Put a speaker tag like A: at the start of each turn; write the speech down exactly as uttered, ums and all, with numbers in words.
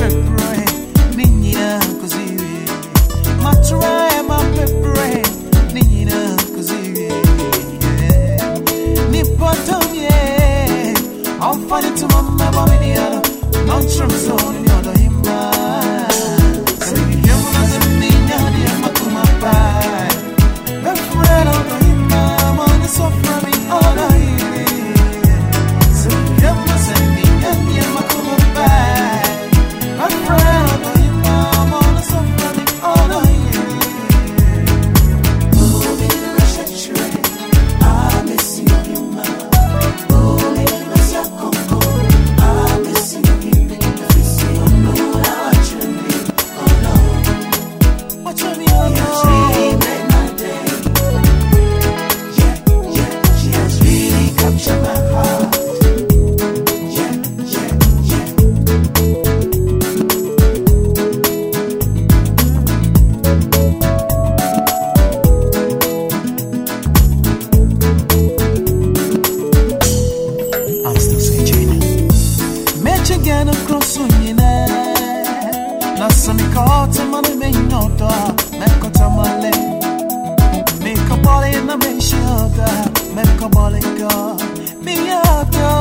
A: pepper, Nina, così. Ma try my pepper, Nina, così. Nipotomie, I'm funny to my mommy, non c'è solo in other him. So you don't know the meaning, I'm a kuma pie. The friend of the him, I'm on the sofa, me all the so you don't know the meaning, I'm a kuma pie. The friend of the him, I'm on the sofa, me all the moving the shit, I miss you, him. Moving the shakumbo, I miss you, him. Make a ball in the make sure that make a ball in God. Me out.